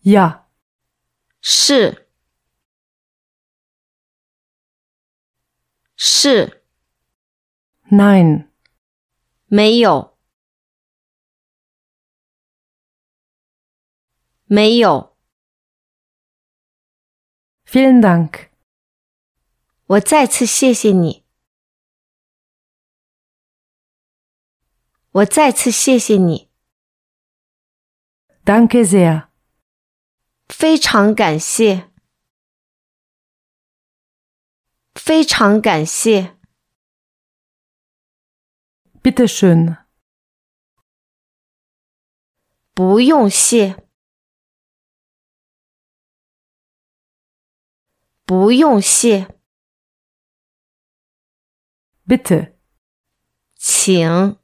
Ja, 是，是， nein, 没有，没有， vielen Dank, 我再次谢谢你，我再次谢谢你， danke sehr, 非常感谢，非常感谢， bitte schön, 不用谢，不用谢， bitte, 请。